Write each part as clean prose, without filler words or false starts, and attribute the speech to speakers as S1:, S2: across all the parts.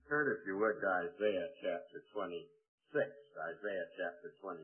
S1: Turn, if you would, to Isaiah chapter 26. Isaiah chapter 26.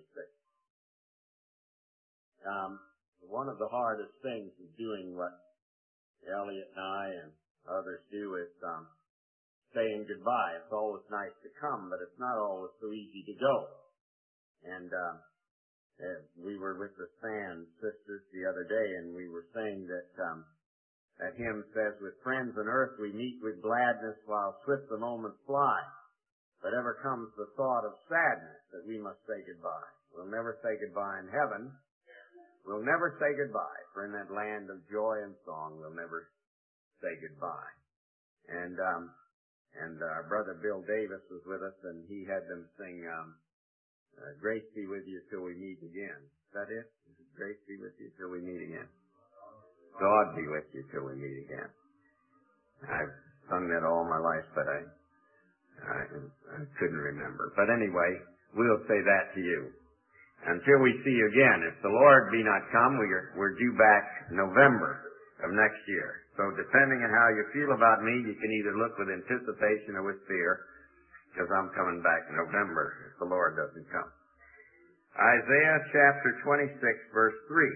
S1: One of the hardest things of doing what Elliot and I and others do is saying goodbye. It's always nice to come, but it's not always so easy to go. And we were with the Sand sisters the other day, and we were saying that that hymn says, "With friends on earth we meet with gladness while swift the moments fly. But ever comes the thought of sadness that we must say goodbye. We'll never say goodbye in heaven. We'll never say goodbye, for in that land of joy and song we'll never say goodbye." And our brother Bill Davis was with us, and he had them sing "Grace be with you till we meet again." Is that it? Grace be with you till we meet again. God be with you till we meet again. I've sung that all my life, but I couldn't remember. But anyway, we'll say that to you. Until we see you again. If the Lord be not come, we're due back November of next year. So depending on how you feel about me, you can either look with anticipation or with fear, because I'm coming back in November if the Lord doesn't come. Isaiah chapter 26, verse 3.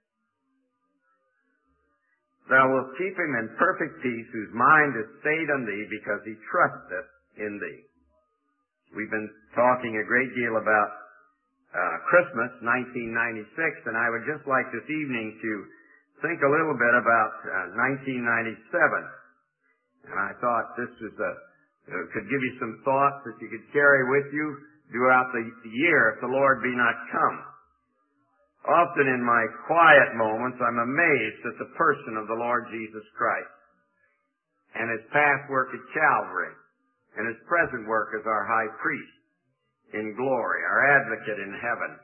S1: "Thou wilt keep him in perfect peace, whose mind is stayed on thee, because he trusteth in thee." We've been talking a great deal about Christmas 1996, and I would just like this evening to think a little bit about 1997. And I thought this was could give you some thoughts that you could carry with you throughout the year if the Lord be not come. Often in my quiet moments, I'm amazed at the person of the Lord Jesus Christ and His past work at Calvary and His present work as our high priest in glory, our advocate in heaven.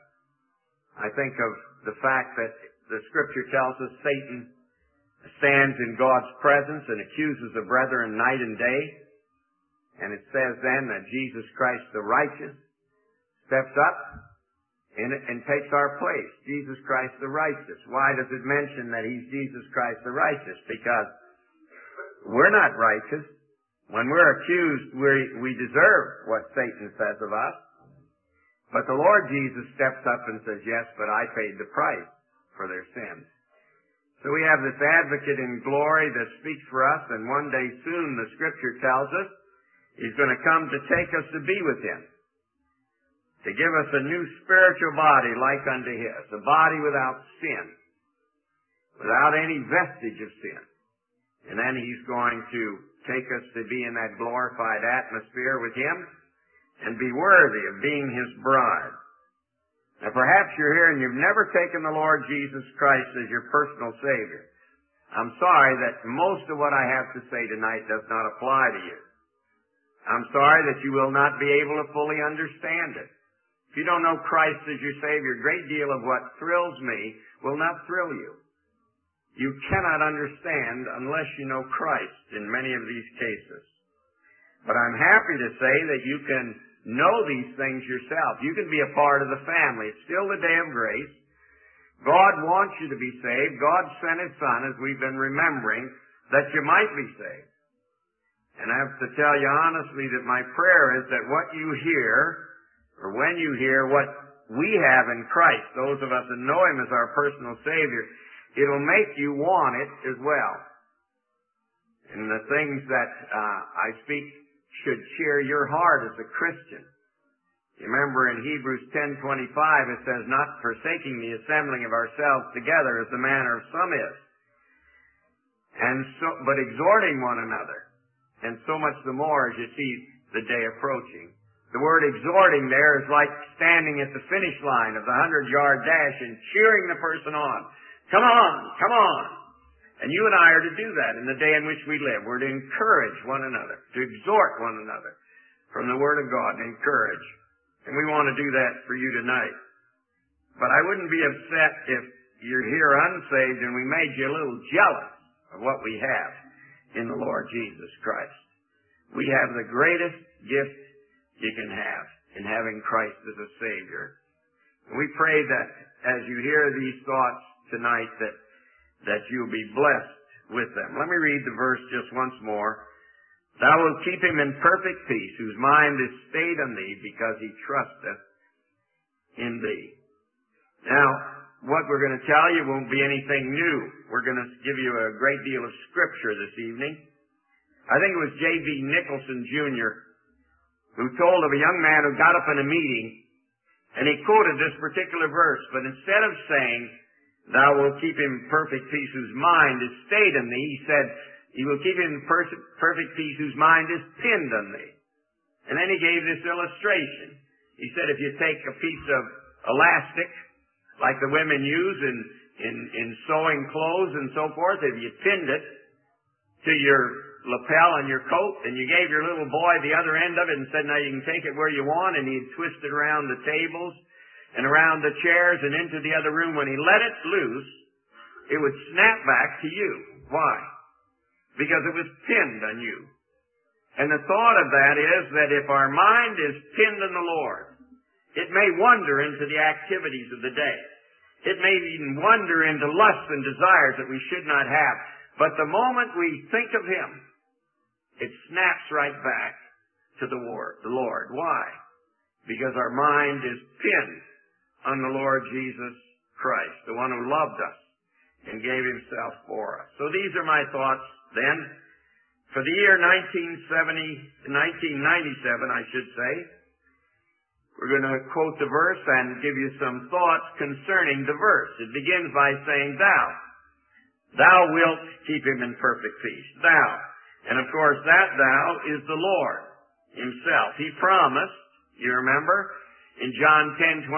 S1: I think of the fact that the Scripture tells us Satan stands in God's presence and accuses the brethren night and day. And it says then that Jesus Christ the righteous steps up and takes our place. Jesus Christ the righteous. Why does it mention that He's Jesus Christ the righteous? Because we're not righteous. When we're accused, we deserve what Satan says of us. But the Lord Jesus steps up and says, "Yes, but I paid the price for their sins." So we have this advocate in glory that speaks for us, and one day soon, the Scripture tells us, He's going to come to take us to be with Him, to give us a new spiritual body like unto His, a body without sin, without any vestige of sin. And then He's going to take us to be in that glorified atmosphere with Him and be worthy of being His bride. Now perhaps you're here and you've never taken the Lord Jesus Christ as your personal Savior. I'm sorry that most of what I have to say tonight does not apply to you. I'm sorry that you will not be able to fully understand it. If you don't know Christ as your Savior, a great deal of what thrills me will not thrill you. You cannot understand unless you know Christ in many of these cases. But I'm happy to say that you can know these things yourself. You can be a part of the family. It's still the day of grace. God wants you to be saved. God sent His Son, as we've been remembering, that you might be saved. And I have to tell you honestly that my prayer is that what you hear, or when you hear what we have in Christ, those of us that know Him as our personal Savior, it'll make you want it as well. And the things that I speak should cheer your heart as a Christian. You remember in Hebrews 10:25 it says, "Not forsaking the assembling of ourselves together as the manner of some is, but exhorting one another, and so much the more as you see the day approaching." The word exhorting there is like standing at the finish line of the 100-yard dash and cheering the person on. Come on, come on. And you and I are to do that in the day in which we live. We're to encourage one another, to exhort one another from the Word of God, and encourage. And we want to do that for you tonight. But I wouldn't be upset if you're here unsaved and we made you a little jealous of what we have in the Lord Jesus Christ. We have the greatest gift you can have in having Christ as a Savior. And we pray that as you hear these thoughts tonight that you'll be blessed with them. Let me read the verse just once more. Thou wilt keep him in perfect peace, whose mind is stayed on thee, because he trusteth in thee. Now, what we're going to tell you won't be anything new. We're going to give you a great deal of scripture this evening. I think it was J.B. Nicholson, Jr., who told of a young man who got up in a meeting, and he quoted this particular verse, but instead of saying, thou wilt keep him in perfect peace whose mind is stayed on thee, he said, he will keep him in perfect peace whose mind is pinned on thee. And then he gave this illustration. He said, if you take a piece of elastic, like the women use in sewing clothes and so forth, if you pinned it to your lapel on your coat, and you gave your little boy the other end of it and said, now you can take it where you want, and he'd twist it around the tables and around the chairs and into the other room. When he let it loose, it would snap back to you. Why? Because it was pinned on you. And the thought of that is that if our mind is pinned on the Lord, it may wander into the activities of the day. It may even wander into lusts and desires that we should not have. But the moment we think of Him, it snaps right back to the Lord. Why? Because our mind is pinned on the Lord Jesus Christ, the one who loved us and gave Himself for us. So these are my thoughts then. For the year 1997, I should say, we're going to quote the verse and give you some thoughts concerning the verse. It begins by saying, Thou wilt keep him in perfect peace. Thou. And of course, that thou is the Lord Himself. He promised, you remember, in John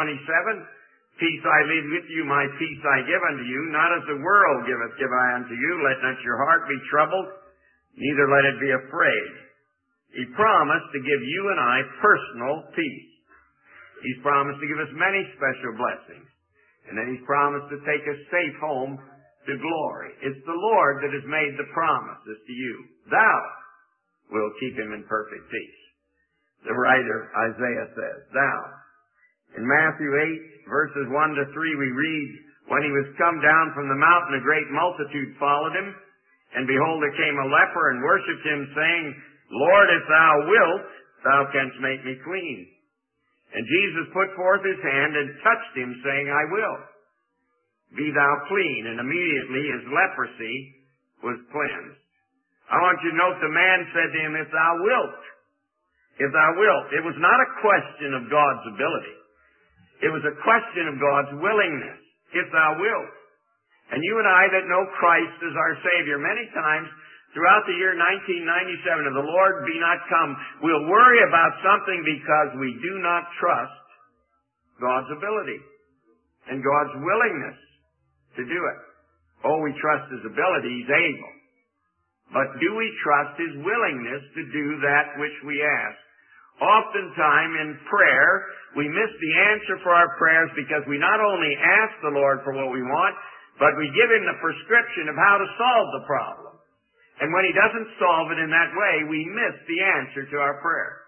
S1: 10:27, peace I leave with you, my peace I give unto you. Not as the world giveth, give I unto you. Let not your heart be troubled, neither let it be afraid. He promised to give you and I personal peace. He's promised to give us many special blessings. And then He's promised to take us safe home to glory. It's the Lord that has made the promises to you. Thou wilt keep him in perfect peace. The writer, Isaiah, says, Thou. In Matthew 8, verses 1 to 3, we read, When He was come down from the mountain, a great multitude followed Him. And behold, there came a leper and worshipped Him, saying, Lord, if Thou wilt, Thou canst make me clean. And Jesus put forth His hand and touched him, saying, I will. Be thou clean. And immediately his leprosy was cleansed. I want you to note the man said to him, if thou wilt. If thou wilt. It was not a question of God's ability. It was a question of God's willingness. If thou wilt. And you and I that know Christ as our Savior, many times throughout the year 1997, if the Lord be not come, we'll worry about something because we do not trust God's ability and God's willingness to do it. Oh, we trust His ability. He's able. But do we trust His willingness to do that which we ask? Oftentimes in prayer, we miss the answer for our prayers because we not only ask the Lord for what we want, but we give Him the prescription of how to solve the problem. And when He doesn't solve it in that way, we miss the answer to our prayer.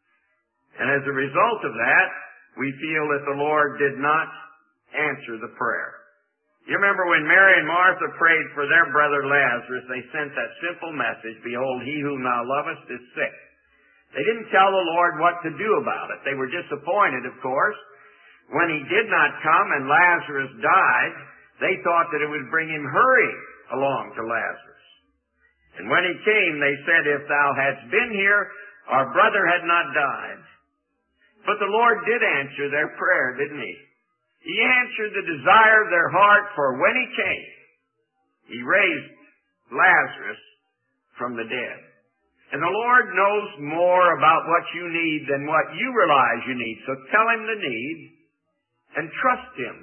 S1: And as a result of that, we feel that the Lord did not answer the prayer. You remember when Mary and Martha prayed for their brother Lazarus, they sent that simple message, Behold, he whom thou lovest is sick. They didn't tell the Lord what to do about it. They were disappointed, of course. When He did not come and Lazarus died, they thought that it would bring Him hurry along to Lazarus. And when He came, they said, If thou hadst been here, our brother had not died. But the Lord did answer their prayer, didn't He? He answered the desire of their heart, for when He came, He raised Lazarus from the dead. And the Lord knows more about what you need than what you realize you need. So tell Him the need and trust Him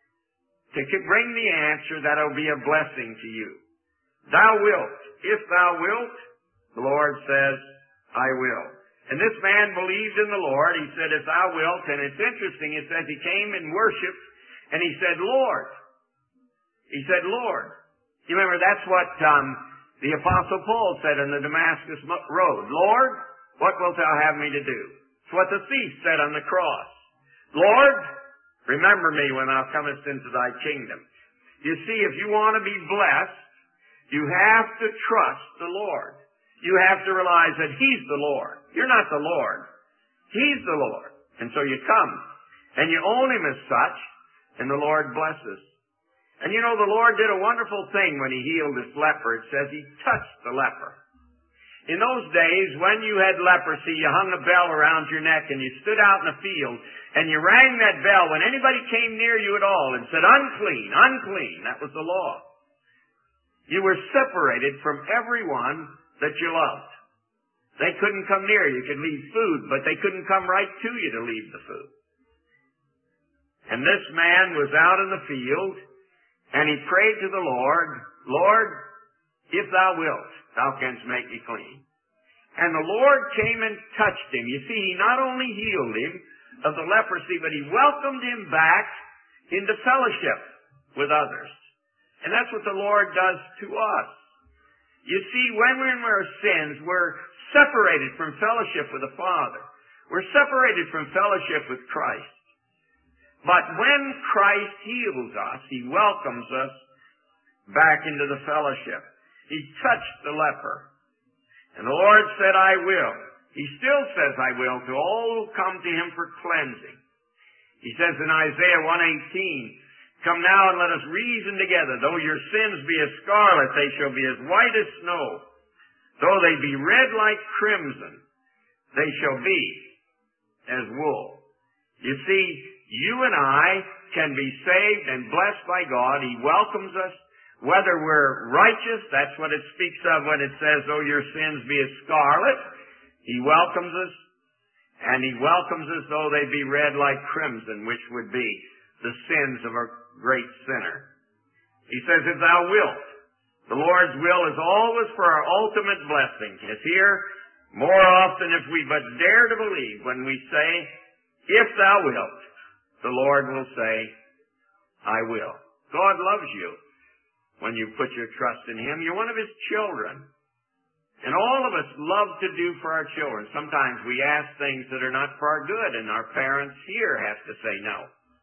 S1: to bring the answer that will be a blessing to you. Thou wilt. If thou wilt, the Lord says, I will. And this man believed in the Lord. He said, if thou wilt. And it's interesting, it says he came and worshiped, and he said, Lord. He said, Lord. You remember, that's what the Apostle Paul said on the Damascus road. Lord, what wilt thou have me to do? It's what the thief said on the cross. Lord, remember me when thou comest into thy kingdom. You see, if you want to be blessed, you have to trust the Lord. you have to realize that He's the Lord. You're not the Lord. He's the Lord. And so you come, and you own Him as such, and the Lord blesses. And you know, the Lord did a wonderful thing when He healed this leper. It says He touched the leper. In those days, when you had leprosy, you hung a bell around your neck, and you stood out in the field, and you rang that bell when anybody came near you at all and said, unclean, unclean. That was the law. You were separated from everyone that you loved. They couldn't come near you. You could leave food, but they couldn't come right to you to leave the food. And this man was out in the field, and he prayed to the Lord, Lord, if thou wilt, thou canst make me clean. And the Lord came and touched him. You see, He not only healed him of the leprosy, but He welcomed him back into fellowship with others. And that's what the Lord does to us. You see, when we're in our sins, we're separated from fellowship with the Father. We're separated from fellowship with Christ. But when Christ heals us, He welcomes us back into the fellowship. He touched the leper. And the Lord said, I will. He still says, I will, to all who come to Him for cleansing. He says in Isaiah 1:18, come now and let us reason together. Though your sins be as scarlet, they shall be as white as snow. Though they be red like crimson, they shall be as wool. You see, you and I can be saved and blessed by God. He welcomes us. Whether we're righteous, that's what it speaks of when it says, though your sins be as scarlet, He welcomes us. And He welcomes us though they be red like crimson, which would be the sins of a great sinner. He says, if thou wilt. The Lord's will is always for our ultimate blessing. It's here more often if we but dare to believe when we say, if thou wilt, the Lord will say, I will. God loves you when you put your trust in Him. You're one of His children. And all of us love to do for our children. Sometimes we ask things that are not for our good, and our parents here have to say no.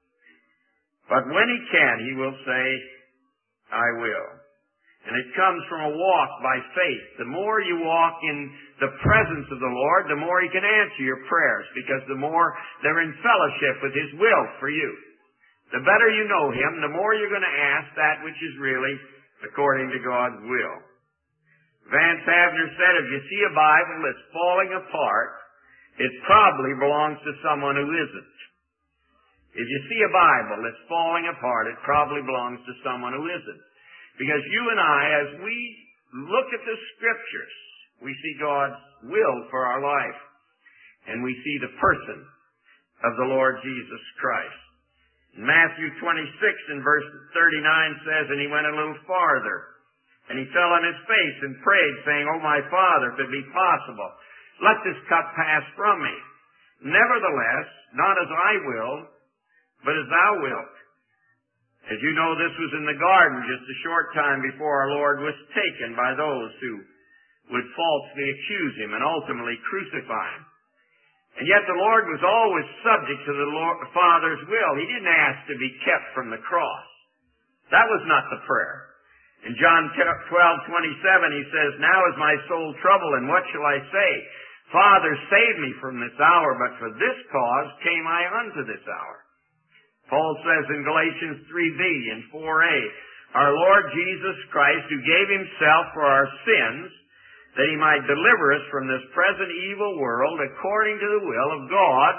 S1: But when He can, He will say, I will. And it comes from a walk by faith. The more you walk in the presence of the Lord, the more He can answer your prayers, because the more they're in fellowship with His will for you. The better you know Him, the more you're going to ask that which is really according to God's will. Vance Havner said, if you see a Bible that's falling apart, it probably belongs to someone who isn't. If you see a Bible that's falling apart, it probably belongs to someone who isn't. Because you and I, as we look at the Scriptures, we see God's will for our life. And we see the person of the Lord Jesus Christ. Matthew 26 and verse 39 says, and He went a little farther, and He fell on His face and prayed, saying, O my Father, if it be possible, let this cup pass from me. Nevertheless, not as I will, but as thou wilt. As you know, this was in the garden just a short time before our Lord was taken by those who would falsely accuse Him and ultimately crucify Him. And yet the Lord was always subject to the Father's will. He didn't ask to be kept from the cross. That was not the prayer. In John 12:27 He says, now is my soul troubled, and what shall I say? Father, save me from this hour, but for this cause came I unto this hour. Paul says in Galatians 3b and 4a, our Lord Jesus Christ, who gave Himself for our sins, that He might deliver us from this present evil world according to the will of God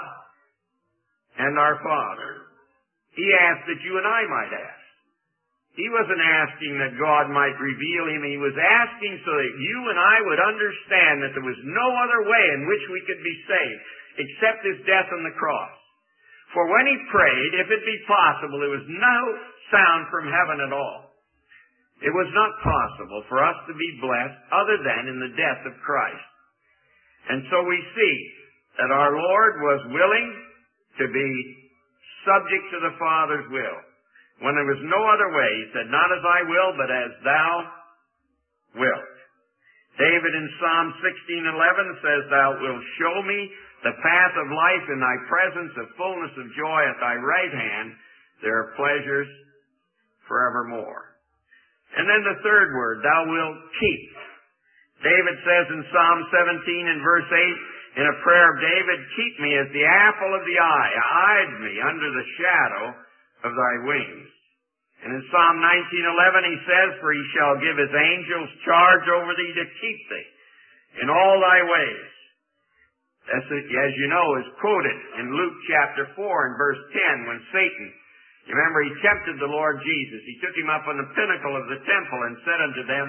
S1: and our Father. He asked that you and I might ask. He wasn't asking that God might reveal Him. He was asking so that you and I would understand that there was no other way in which we could be saved except His death on the cross. For when He prayed, if it be possible, there was no sound from heaven at all. It was not possible for us to be blessed other than in the death of Christ. And so we see that our Lord was willing to be subject to the Father's will. When there was no other way, He said, not as I will, but as thou wilt. David in Psalm 16:11 says, thou wilt show me the path of life, in thy presence of fullness of joy, at thy right hand there are pleasures forevermore. And then the third word, thou wilt keep. David says in Psalm 17 and verse 8, in a prayer of David, keep me as the apple of the eye. Hide me under the shadow of thy wings. And in Psalm 19:11 he says, for he shall give his angels charge over thee to keep thee in all thy ways. That's, as you know, is quoted in Luke chapter 4 and verse 10 when Satan, you remember, he tempted the Lord Jesus. He took him up on the pinnacle of the temple and said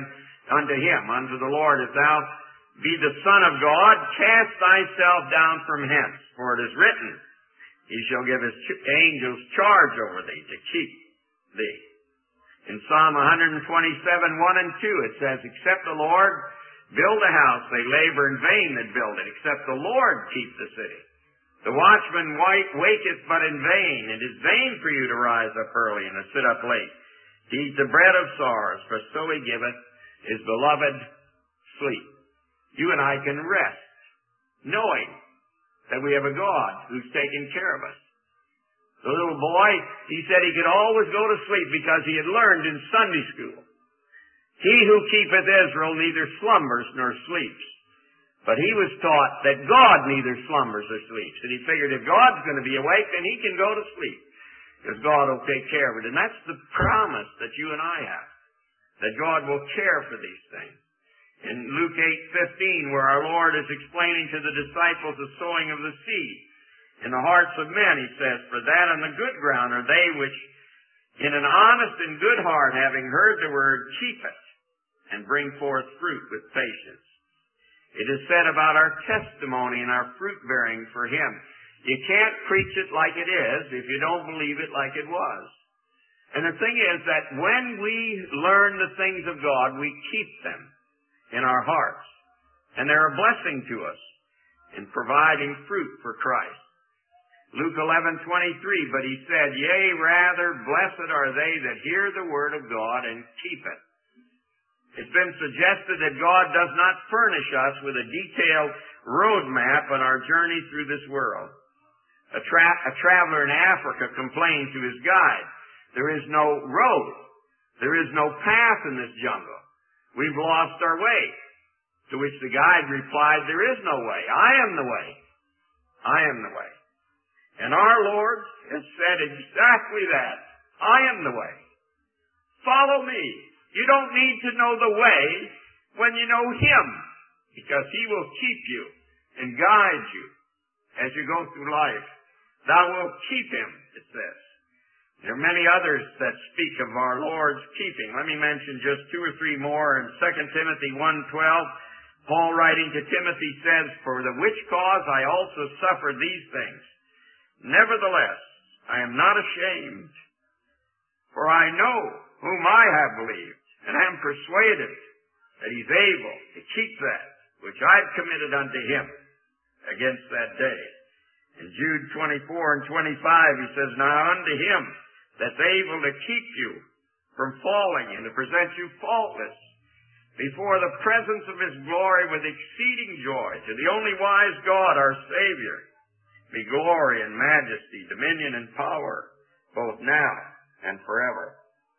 S1: unto the Lord, if thou be the Son of God, cast thyself down from hence. For it is written, he shall give his angels charge over thee to keep thee. In Psalm 127, 1 and 2, it says, except the Lord build a house, they labor in vain that build it. Except the Lord keep the city. The watchman waketh but in vain. It is vain for you to rise up early and to sit up late, to eat the bread of sorrows, for so he giveth his beloved sleep. You and I can rest, knowing that we have a God who's taking care of us. The little boy, he said he could always go to sleep because he had learned in Sunday school, he who keepeth Israel neither slumbers nor sleeps. But he was taught that God neither slumbers or sleeps. And he figured if God's going to be awake, then he can go to sleep, because God will take care of it. And that's the promise that you and I have, that God will care for these things. In Luke 8:15, where our Lord is explaining to the disciples the sowing of the seed in the hearts of men, he says, for that on the good ground are they which in an honest and good heart, having heard the word, keep it, and bring forth fruit with patience. It is said about our testimony and our fruit bearing for Him, you can't preach it like it is if you don't believe it like it was. And the thing is that when we learn the things of God, we keep them in our hearts. And they're a blessing to us in providing fruit for Christ. Luke 11:23, but he said, yea, rather, blessed are they that hear the word of God and keep it. It's been suggested that God does not furnish us with a detailed roadmap on our journey through this world. A traveler in Africa complained to his guide, there is no road. There is no path in this jungle. We've lost our way. To which the guide replied, there is no way. I am the way. I am the way. And our Lord has said exactly that. I am the way. Follow me. You don't need to know the way when you know Him, because He will keep you and guide you as you go through life. Thou wilt keep him, it says. There are many others that speak of our Lord's keeping. Let me mention just two or three more. In 2 Timothy 1:12, Paul writing to Timothy says, for the which cause I also suffer these things. Nevertheless, I am not ashamed, for I know whom I have believed, and am persuaded that He's able to keep that which I've committed unto Him against that day. In Jude 24 and 25, he says, now unto Him that's able to keep you from falling and to present you faultless before the presence of His glory with exceeding joy, to the only wise God, our Savior, be glory and majesty, dominion and power, both now and forever.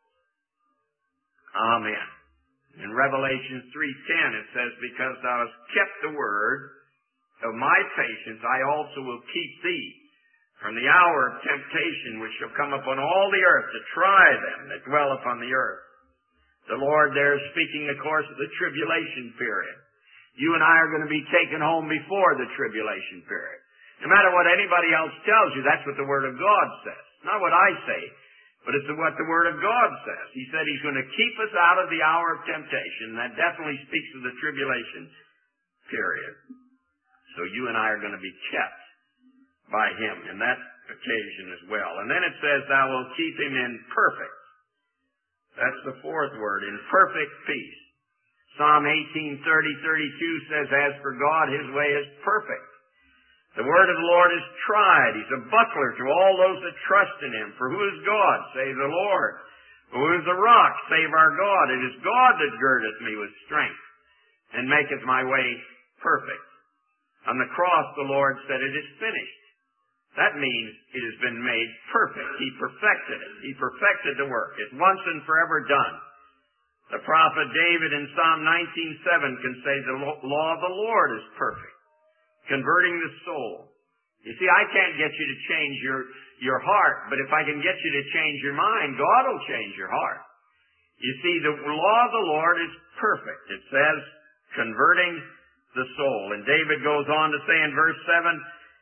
S1: Amen. In Revelation 3:10 it says, because thou hast kept the word of my patience, I also will keep thee from the hour of temptation which shall come upon all the earth to try them that dwell upon the earth. The Lord there is speaking, of course, of the tribulation period. You and I are going to be taken home before the tribulation period. No matter what anybody else tells you, that's what the Word of God says. Not what I say, but it's what the Word of God says. He said He's going to keep us out of the hour of temptation. That definitely speaks of the tribulation period. So you and I are going to be kept by Him in that occasion as well. And then it says, thou wilt keep him in perfect. That's the fourth word, in perfect peace. Psalm 18:30-32 says, as for God, His way is perfect. The word of the Lord is tried. He's a buckler to all those that trust in Him. For who is God, save the Lord? Who is the rock, save our God? It is God that girdeth me with strength, and maketh my way perfect. On the cross, the Lord said, it is finished. That means it has been made perfect. He perfected it. He perfected the work. It's once and forever done. The prophet David in Psalm 19:7 can say the law of the Lord is perfect, converting the soul. You see, I can't get you to change your heart, but if I can get you to change your mind, God will change your heart. You see, the law of the Lord is perfect. It says, converting the soul. And David goes on to say in verse 7,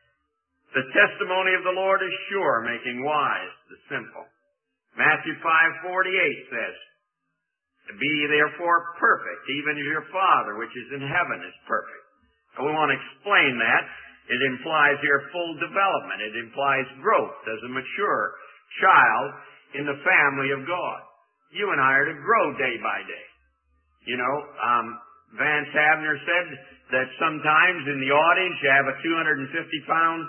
S1: the testimony of the Lord is sure, making wise the simple. Matthew 5:48 says, be therefore perfect, even as your Father which is in heaven is perfect. And we want to explain that. It implies here full development. It implies growth as a mature child in the family of God. You and I are to grow day by day. You know, Vance Havner said that sometimes in the audience you have a 250-pound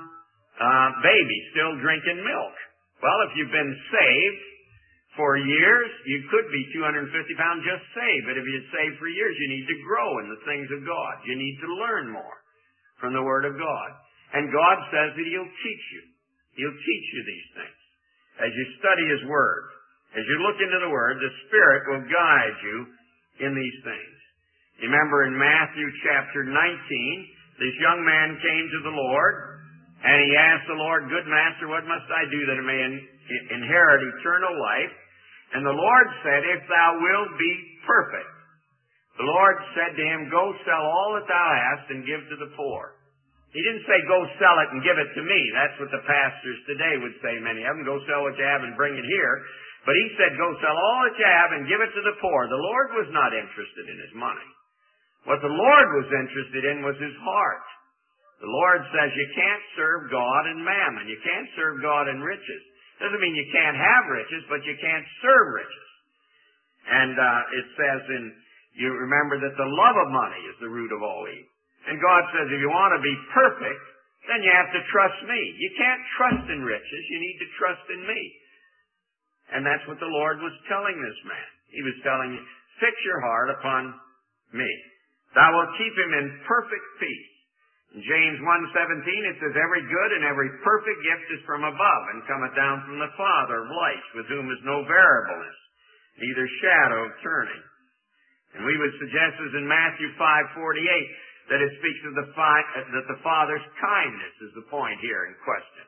S1: baby still drinking milk. Well, if you've been saved for years, you could be 250 pounds just saved. But if you're saved for years, you need to grow in the things of God. You need to learn more from the Word of God. And God says that He'll teach you. He'll teach you these things. As you study His Word, as you look into the Word, the Spirit will guide you in these things. You remember in Matthew chapter 19, this young man came to the Lord, and he asked the Lord, good Master, what must I do that I may inherit eternal life? And the Lord said, if thou wilt be perfect. The Lord said to him, go sell all that thou hast and give to the poor. He didn't say, go sell it and give it to me. That's what the pastors today would say, many of them. Go sell what you have and bring it here. But he said, go sell all that you have and give it to the poor. The Lord was not interested in his money. What the Lord was interested in was his heart. The Lord says you can't serve God and mammon. You can't serve God and riches. Doesn't mean you can't have riches, but you can't serve riches. And it says you remember that the love of money is the root of all evil. And God says if you want to be perfect, then you have to trust me. You can't trust in riches. You need to trust in me. And that's what the Lord was telling this man. He was telling you, fix your heart upon me. Thou wilt keep him in perfect peace. In James 1:17 it says, every good and every perfect gift is from above, and cometh down from the Father of lights, with whom is no variableness, neither shadow of turning. And we would suggest as in Matthew 5:48 that it speaks of that the Father's kindness is the point here in question.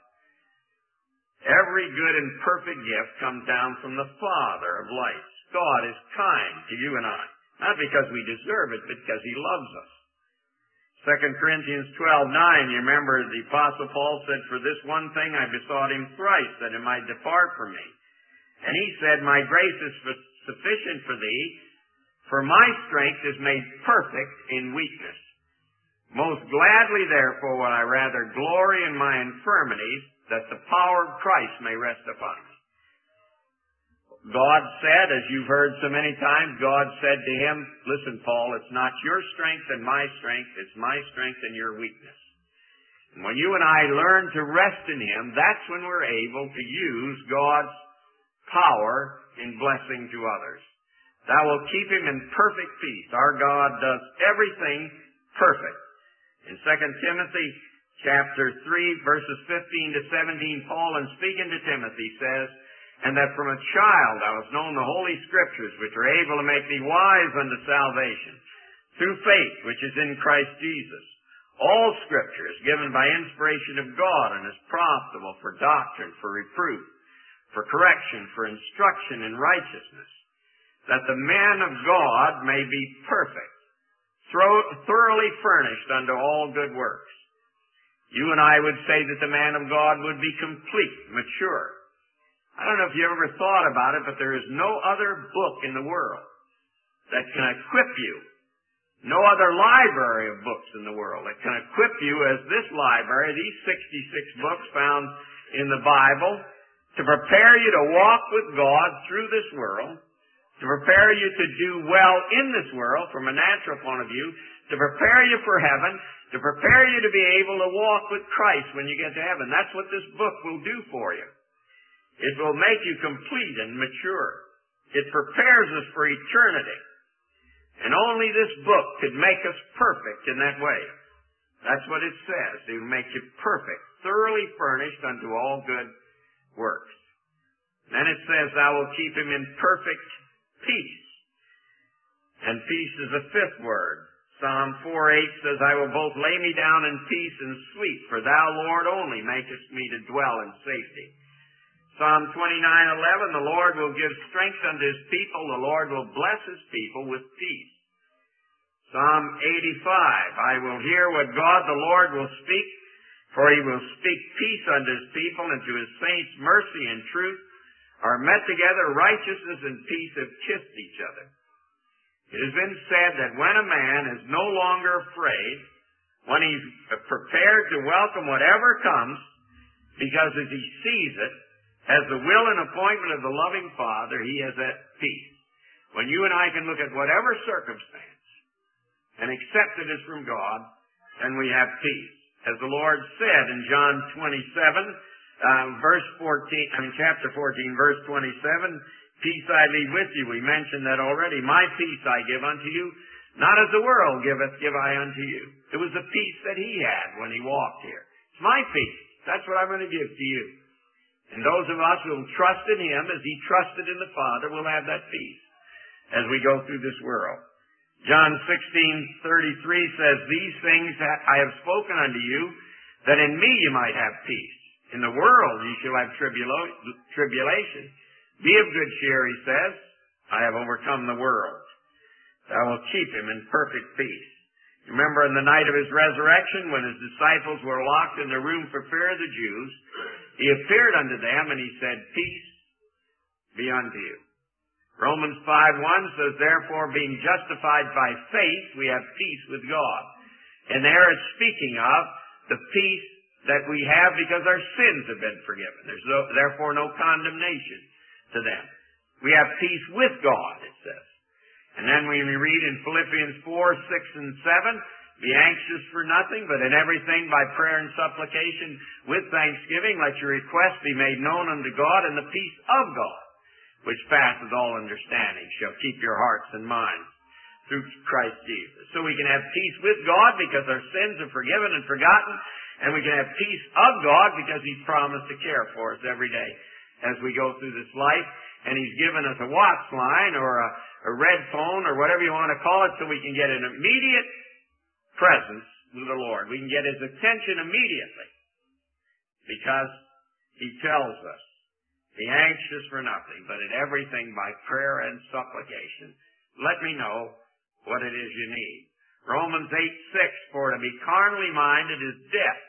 S1: Every good and perfect gift comes down from the Father of lights. God is kind to you and I, not because we deserve it, but because He loves us. 2 Corinthians 12:9, you remember the Apostle Paul said, for this one thing I besought him thrice, that it might depart from me. And he said, my grace is sufficient for thee, for my strength is made perfect in weakness. Most gladly, therefore, will I rather glory in my infirmities, that the power of Christ may rest upon me. God said, as you've heard so many times, God said to him, listen, Paul, it's not your strength and my strength, it's my strength and your weakness. And when you and I learn to rest in Him, that's when we're able to use God's power in blessing to others. Thou wilt keep him in perfect peace. Our God does everything perfect. In 2 Timothy chapter 3, verses 15 to 17, Paul, in speaking to Timothy, says, and that from a child thou hast known the Holy Scriptures, which are able to make thee wise unto salvation, through faith which is in Christ Jesus. All Scripture is given by inspiration of God, and is profitable for doctrine, for reproof, for correction, for instruction in righteousness, that the man of God may be perfect, thoroughly furnished unto all good works. You and I would say that the man of God would be complete, mature. I don't know if you ever thought about it, but there is no other book in the world that can equip you, no other library of books in the world that can equip you as this library, these 66 books found in the Bible, to prepare you to walk with God through this world, to prepare you to do well in this world from a natural point of view, to prepare you for heaven, to prepare you to be able to walk with Christ when you get to heaven. That's what this book will do for you. It will make you complete and mature. It prepares us for eternity. And only this book could make us perfect in that way. That's what it says. It will make you perfect, thoroughly furnished unto all good works. Then it says, thou wilt keep him in perfect peace. And peace is the fifth word. Psalm 4:8 says, I will both lay me down in peace and sleep, for thou, Lord, only makest me to dwell in safety. Psalm 29:11, the Lord will give strength unto his people. The Lord will bless his people with peace. Psalm 85, I will hear what God the Lord will speak, for he will speak peace unto his people, and to his saints mercy and truth are met together. Righteousness and peace have kissed each other. It has been said that when a man is no longer afraid, when he's prepared to welcome whatever comes, because as he sees it, as the will and appointment of the loving Father, he is at peace. When you and I can look at whatever circumstance and accept it as from God, then we have peace. As the Lord said in John 27, chapter 14, verse 27, peace I leave with you. We mentioned that already. My peace I give unto you, not as the world giveth, give I unto you. It was the peace that he had when he walked here. It's my peace. That's what I'm going to give to you. And those of us who will trust in him as he trusted in the Father will have that peace as we go through this world. John 16:33 says, these things I have spoken unto you, that in me you might have peace. In the world you shall have tribulation. Be of good cheer, he says. I have overcome the world. I will keep him in perfect peace. Remember in the night of his resurrection, when his disciples were locked in the room for fear of the Jews, he appeared unto them and he said, peace be unto you. Romans 5:1 says, therefore, being justified by faith, we have peace with God. And there it's speaking of the peace that we have because our sins have been forgiven. There's therefore no condemnation to them. We have peace with God, it says. And then when we read in Philippians 4:6 and 7, be anxious for nothing, but in everything by prayer and supplication with thanksgiving, let your requests be made known unto God, and the peace of God, which passeth all understanding, shall keep your hearts and minds through Christ Jesus. So we can have peace with God because our sins are forgiven and forgotten, and we can have peace of God because he's promised to care for us every day as we go through this life. And he's given us a watch line or a red phone or whatever you want to call it so we can get an immediate presence with the Lord. We can get his attention immediately because he tells us, be anxious for nothing, but in everything by prayer and supplication, let me know what it is you need. Romans 8:6, for to be carnally minded is death,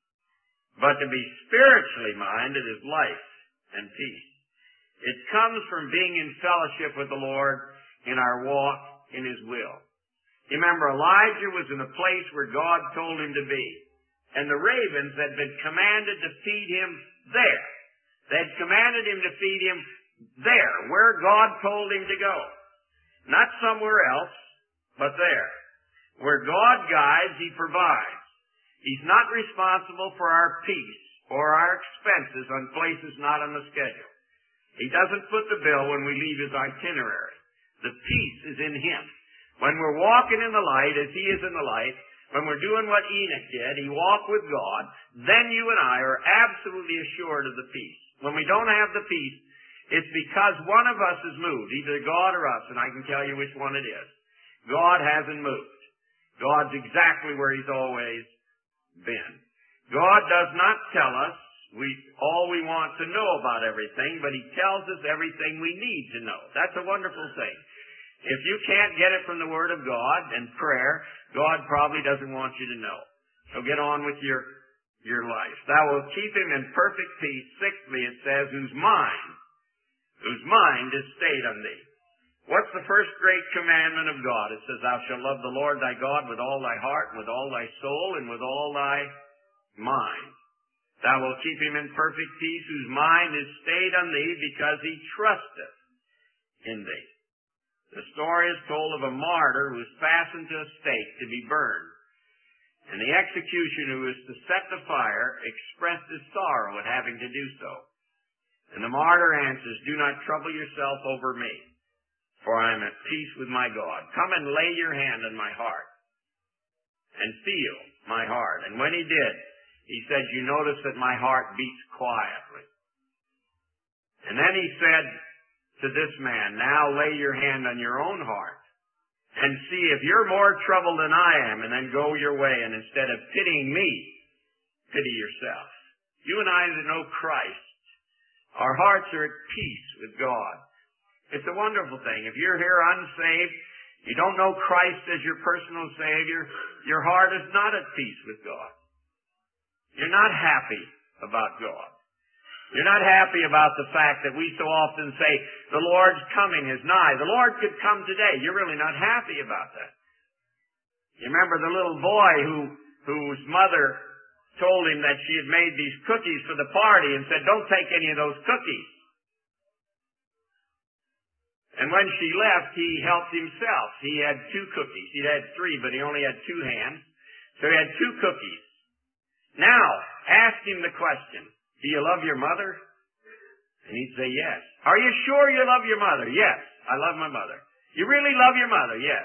S1: but to be spiritually minded is life and peace. It comes from being in fellowship with the Lord in our walk in his will. You remember, Elijah was in a place where God told him to be, and the ravens had been commanded to feed him there. They had commanded him to feed him there, where God told him to go. Not somewhere else, but there. Where God guides, he provides. He's not responsible for our peace or our expenses on places not on the schedule. He doesn't foot the bill when we leave his itinerary. The peace is in him. When we're walking in the light, as he is in the light, when we're doing what Enoch did, he walked with God, then you and I are absolutely assured of the peace. When we don't have the peace, it's because one of us has moved, either God or us, and I can tell you which one it is. God hasn't moved. God's exactly where he's always been. God does not tell us all we want to know about everything, but he tells us everything we need to know. That's a wonderful thing. If you can't get it from the Word of God and prayer, God probably doesn't want you to know. So get on with your life. Thou wilt keep him in perfect peace. Sixthly, it says, whose mind is stayed on thee. What's the first great commandment of God? It says, thou shalt love the Lord thy God with all thy heart, with all thy soul, and with all thy mind. Thou wilt keep him in perfect peace, whose mind is stayed on thee, because he trusteth in thee. The story is told of a martyr who was fastened to a stake to be burned. And the executioner who was to set the fire expressed his sorrow at having to do so. And the martyr answers, do not trouble yourself over me, for I am at peace with my God. Come and lay your hand on my heart and feel my heart. And when he did, he said, you notice that my heart beats quietly. And then he said to this man, now lay your hand on your own heart and see if you're more troubled than I am, and then go your way, and instead of pitying me, pity yourself. You and I that know Christ, our hearts are at peace with God. It's a wonderful thing. If you're here unsaved, you don't know Christ as your personal Savior, your heart is not at peace with God. You're not happy about God. You're not happy about the fact that we so often say, the Lord's coming is nigh. The Lord could come today. You're really not happy about that. You remember the little boy whose mother told him that she had made these cookies for the party and said, don't take any of those cookies. And when she left, he helped himself. He had 2 cookies. He had 3, but he only had 2 hands. So he had 2 cookies. Now, ask him the question, do you love your mother? And he'd say, yes. Are you sure you love your mother? Yes, I love my mother. You really love your mother? Yes.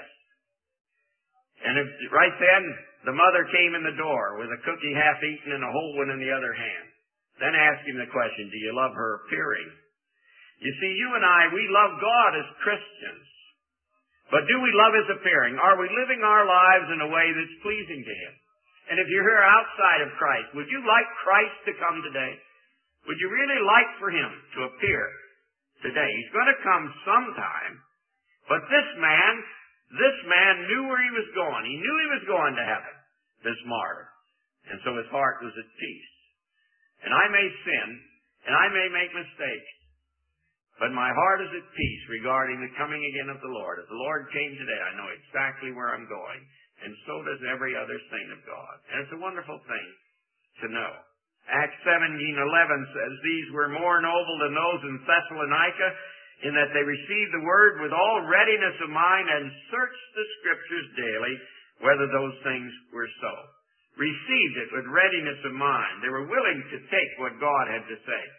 S1: And right then, the mother came in the door with a cookie half eaten and a whole one in the other hand. Then ask him the question, do you love her appearing? You see, you and I, we love God as Christians. But do we love His appearing? Are we living our lives in a way that's pleasing to Him? And if you're here outside of Christ, would you like Christ to come today? Would you really like for Him to appear today? He's going to come sometime. But this man knew where he was going. He knew he was going to heaven, this martyr. And so his heart was at peace. And I may sin, and I may make mistakes, but my heart is at peace regarding the coming again of the Lord. If the Lord came today, I know exactly where I'm going. And so does every other saint of God. And it's a wonderful thing to know. Acts 17:11 says, these were more noble than those in Thessalonica, in that they received the word with all readiness of mind and searched the Scriptures daily, whether those things were so. Received it with readiness of mind. They were willing to take what God had to say.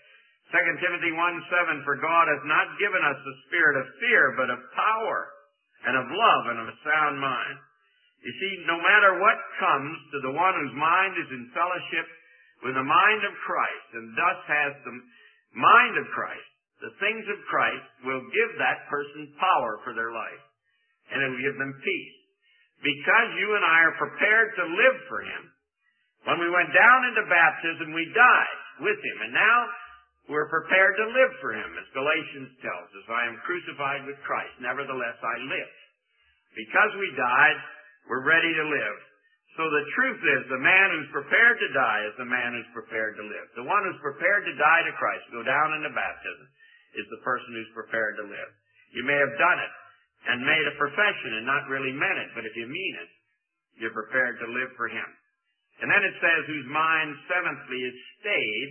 S1: 2 Timothy 1:7, for God hath not given us the spirit of fear, but of power, and of love, and of a sound mind. You see, no matter what comes to the one whose mind is in fellowship with the mind of Christ, and thus has the mind of Christ, the things of Christ will give that person power for their life. And it will give them peace. Because you and I are prepared to live for Him. When we went down into baptism, we died with Him. And now we're prepared to live for Him. As Galatians tells us, I am crucified with Christ. Nevertheless, I live. Because we died, we're ready to live. So the truth is, the man who's prepared to die is the man who's prepared to live. The one who's prepared to die to Christ, go down into baptism, is the person who's prepared to live. You may have done it and made a profession and not really meant it, but if you mean it, you're prepared to live for Him. And then it says, whose mind, seventhly, is stayed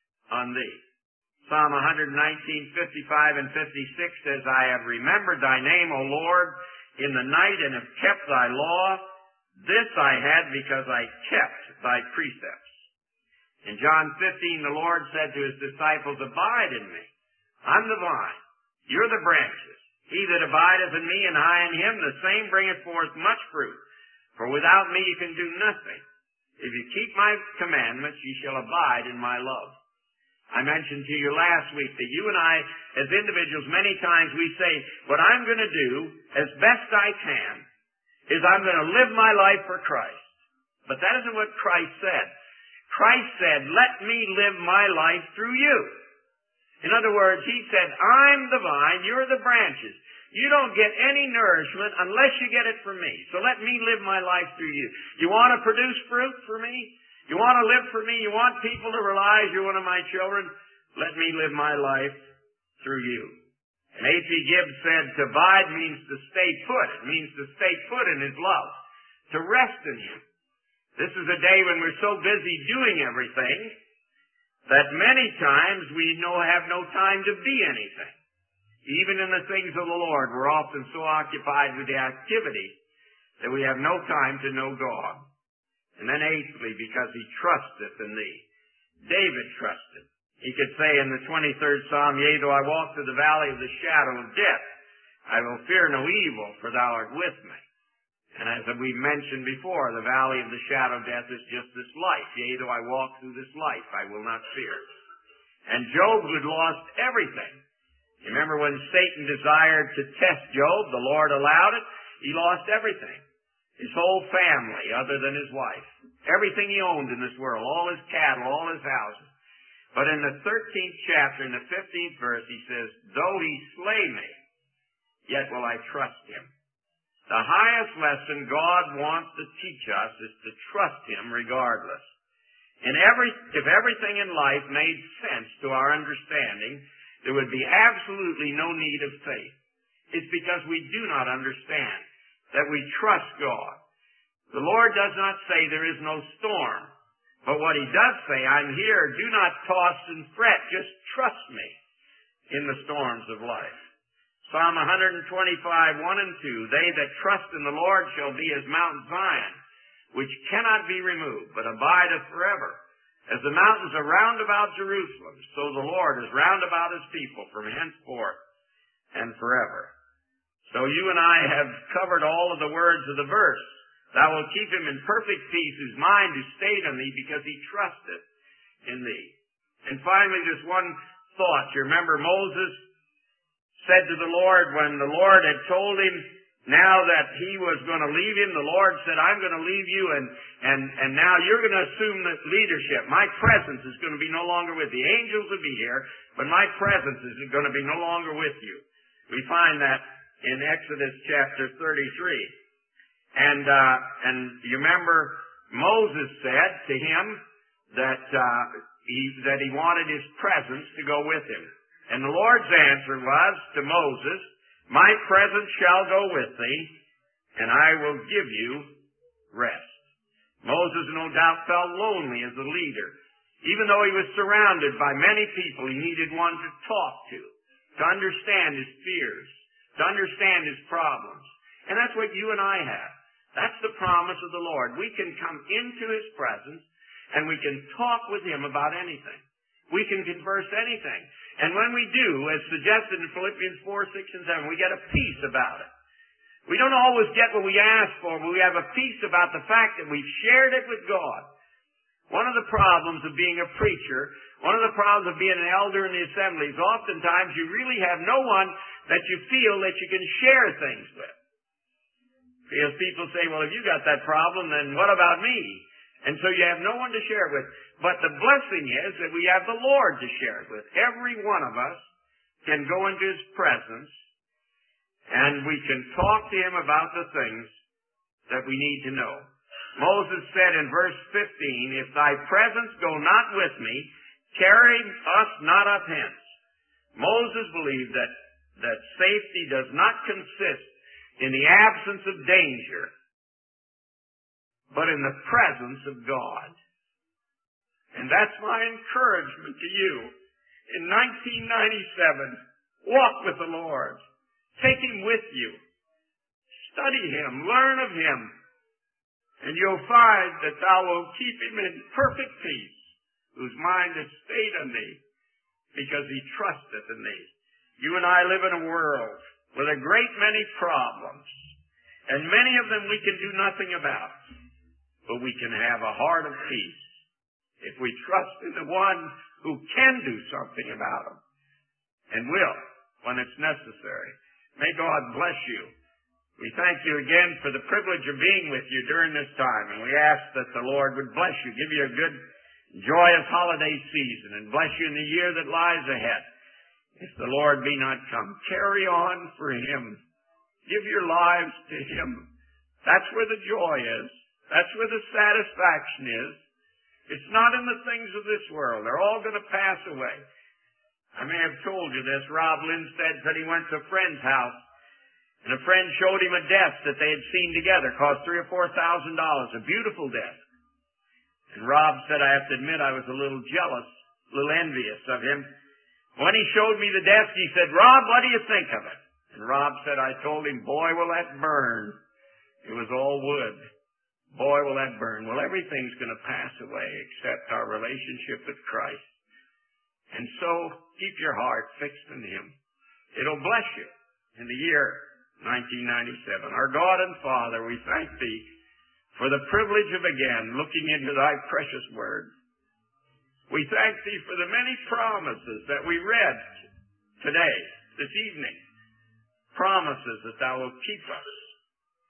S1: on Thee. Psalm 119:55 and 56 says, I have remembered Thy name, O Lord, in the night, and have kept Thy law. This I had because I kept Thy precepts. In John 15, the Lord said to His disciples, abide in me. I'm the vine. You're the branches. He that abideth in me and I in him, the same bringeth forth much fruit. For without me you can do nothing. If you keep my commandments, ye shall abide in my love. I mentioned to you last week that you and I, as individuals, many times we say, what I'm going to do, as best I can, is I'm going to live my life for Christ. But that isn't what Christ said. Christ said, let me live my life through you. In other words, He said, I'm the vine, you're the branches. You don't get any nourishment unless you get it from me. So let me live my life through you. You want to produce fruit for me? You want to live for me? You want people to realize you're one of my children? Let me live my life through you. And H.B. Gibbs said, to abide means to stay put. It means to stay put in His love, to rest in Him. This is a day when we're so busy doing everything that many times we have no time to be anything. Even in the things of the Lord, we're often so occupied with the activity that we have no time to know God. And then eighthly, because He trusteth in Thee. David trusted. He could say in the 23rd Psalm, yea, though I walk through the valley of the shadow of death, I will fear no evil, for Thou art with me. And as we mentioned before, the valley of the shadow of death is just this life. Yea, though I walk through this life, I will not fear. And Job had lost everything. You remember when Satan desired to test Job, the Lord allowed it. He lost everything. His whole family, other than his wife. Everything he owned in this world, all his cattle, all his houses. But in the 13th chapter, in the 15th verse, he says, though he slay me, yet will I trust him. The highest lesson God wants to teach us is to trust him regardless. If everything in life made sense to our understanding, there would be absolutely no need of faith. It's because we do not understand that we trust God. The Lord does not say there is no storm, but what he does say, I'm here, do not toss and fret, just trust me in the storms of life. Psalm 125, 1 and 2, they that trust in the Lord shall be as Mount Zion, which cannot be removed, but abideth forever. As the mountains are round about Jerusalem, so the Lord is round about his people from henceforth and forever. So you and I have covered all of the words of the verse. Thou wilt keep him in perfect peace, whose mind is stayed on thee, because he trusteth in thee. And finally, just one thought. You remember Moses said to the Lord, when the Lord had told him now that he was going to leave him, the Lord said, I'm going to leave you, and now you're going to assume the leadership. My presence is going to be no longer with you. Angels will be here, but my presence is going to be no longer with you. We find that in Exodus chapter 33. And you remember Moses said to him that he wanted his presence to go with him. And the Lord's answer was to Moses, my presence shall go with thee, and I will give you rest. Moses no doubt felt lonely as a leader. Even though he was surrounded by many people, he needed one to talk to understand his fears, to understand his problems. And that's what you and I have. That's the promise of the Lord. We can come into his presence and we can talk with him about anything. We can converse anything. And when we do, as suggested in Philippians 4, 6, and 7, we get a peace about it. We don't always get what we ask for, but we have a peace about the fact that we've shared it with God. One of the problems of being a preacher, one of the problems of being an elder in the assembly is oftentimes you really have no one that you feel that you can share things with. Because people say, well, if you got that problem, then what about me? And so you have no one to share it with. But the blessing is that we have the Lord to share it with. Every one of us can go into his presence and we can talk to him about the things that we need to know. Moses said in verse 15, if thy presence go not with me, carry us not up hence. Moses believed that safety does not consist in the absence of danger, but in the presence of God. And that's my encouragement to you. In 1997, walk with the Lord. Take him with you. Study him. Learn of him. And you'll find that thou wilt keep him in perfect peace, whose mind is stayed on thee, because he trusteth in thee. You and I live in a world with a great many problems, and many of them we can do nothing about. But we can have a heart of peace if we trust in the one who can do something about them, and will when it's necessary. May God bless you. We thank you again for the privilege of being with you during this time, and we ask that the Lord would bless you, give you a good, joyous holiday season, and bless you in the year that lies ahead. If the Lord be not come, carry on for him. Give your lives to him. That's where the joy is. That's where the satisfaction is. It's not in the things of this world. They're all going to pass away. I may have told you this. Rob Lindstead said he went to a friend's house, and a friend showed him a desk that they had seen together. Cost $3,000 or $4,000. A beautiful desk. And Rob said, I have to admit I was a little jealous, a little envious of him. When he showed me the desk, he said, Rob, what do you think of it? And Rob said, I told him, boy, will that burn. It was all wood. Boy, will that burn. Well, everything's going to pass away except our relationship with Christ. And so, keep your heart fixed on him. It'll bless you in the year 1997. Our God and Father, we thank thee for the privilege of again looking into thy precious word. We thank thee for the many promises that we read today, this evening. Promises that thou wilt keep us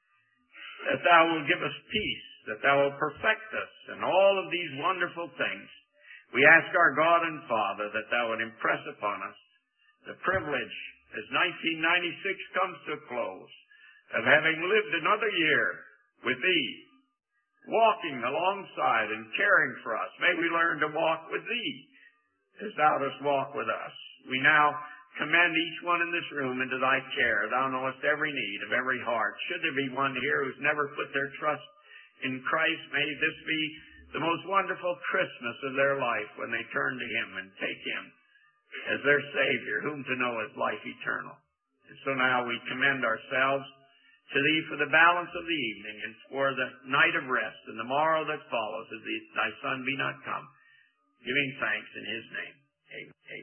S1: that thou wilt give us peace, that thou wilt perfect us in all of these wonderful things. We ask our God and Father that thou would impress upon us the privilege, as 1996 comes to a close, of having lived another year with thee, walking alongside and caring for us. May we learn to walk with thee as thou dost walk with us. We now commend each one in this room into thy care. Thou knowest every need of every heart. Should there be one here who's never put their trust in Christ, may this be the most wonderful Christmas of their life when they turn to him and take him as their Savior, whom to know is life eternal. And so now we commend ourselves to thee for the balance of the evening and for the night of rest and the morrow that follows, as thy Son be not come, giving thanks in his name. Amen.